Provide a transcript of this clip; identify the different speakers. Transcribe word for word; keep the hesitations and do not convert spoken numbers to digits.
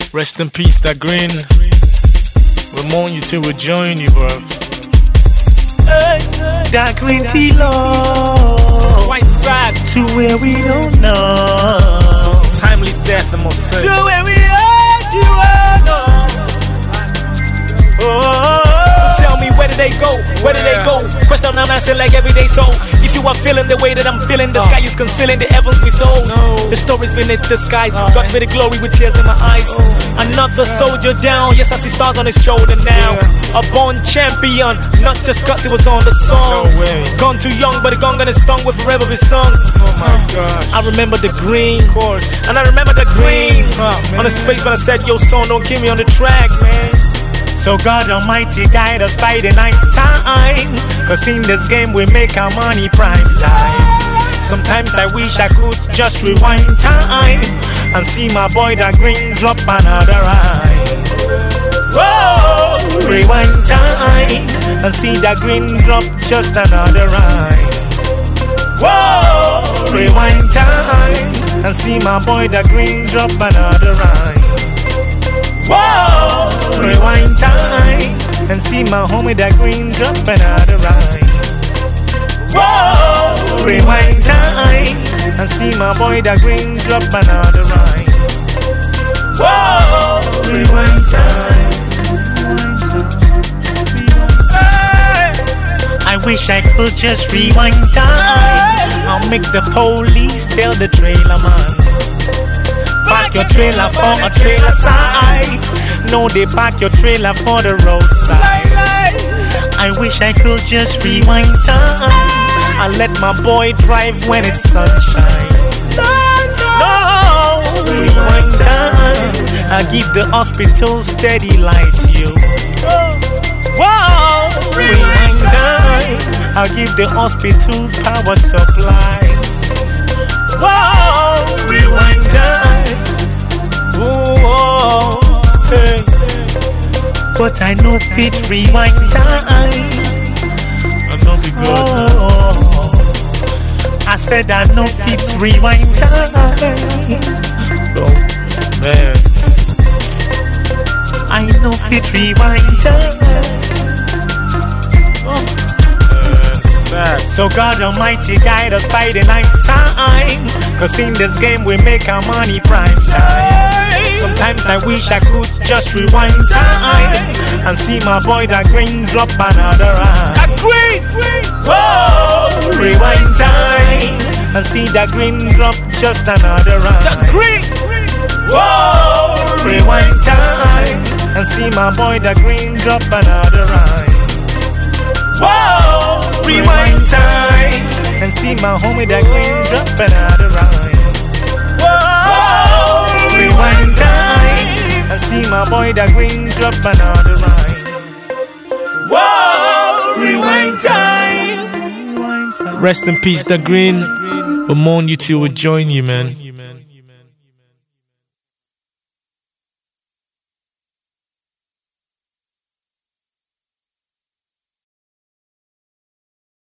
Speaker 1: Rest in peace, that green. We mourn you till we join you, bro.
Speaker 2: That green tea love,
Speaker 1: Quite sad.
Speaker 2: to where we don't know.
Speaker 1: Timely death, I must say.
Speaker 2: To where we are, you are know. Oh.
Speaker 3: Tell me, where did they go? Where did they go? Question I'm answering like every day. So if you are feeling the way that I'm feeling, the sky is concealing the heavens with all. The stories beneath the skies, got me the glory with tears in my eyes. Another soldier down, yes I see stars on his shoulder now. A born champion, not just cause it was on the song. Gone too young, but the gun gonna stung will forever be sung.
Speaker 1: Oh my gosh.
Speaker 3: I remember the green,
Speaker 1: Of course.
Speaker 3: and I remember the green
Speaker 1: Oh,
Speaker 3: on his face when I said, yo son, don't keep me on the track, man.
Speaker 2: So God Almighty guide us by the night time, cause in this game we make our money prime time. Sometimes I wish I could just rewind time and see my boy that green drop another rhyme. Whoa, rewind time and see that green drop just another rhyme. Whoa, rewind time and see my boy that green drop another rhyme. Whoa, rewind time and see my homie that green drop another rhyme. Whoa, rewind time and see my boy that green drop another rhyme. Whoa, rewind time. Hey. I wish I could just rewind time. I'll make the police tell the trailer man, park your trailer for a trailer side. No, they park your trailer for the roadside. I wish I could just rewind time. I let my boy drive when it's sunshine. No, rewind time. I give the hospital steady light to you. Whoa, rewind time. I give the hospital power supply. Whoa, rewind time. Whoa, hey. But I know fit rewind time.
Speaker 1: I know the good.
Speaker 2: Oh, I said I know fit rewind time.
Speaker 1: Oh, man.
Speaker 2: I know fit rewind time.
Speaker 1: Sad.
Speaker 2: So God Almighty guide us by the night time, cause in this game we make our money prime time. Sometimes I wish I could just rewind time and see my boy that green drop another rhyme.
Speaker 3: That green,
Speaker 2: Whoa, rewind time and see that green drop just another rhyme.
Speaker 3: that green,
Speaker 2: Whoa, rewind time and see my boy that green drop another rhyme. Whoa, rewind time and see my homie that green drop another rhyme. Whoa, rewind time and see my boy that green drop another rhyme. Whoa, rewind time.
Speaker 1: Rest in peace, that green. We mourn you till we join you, man.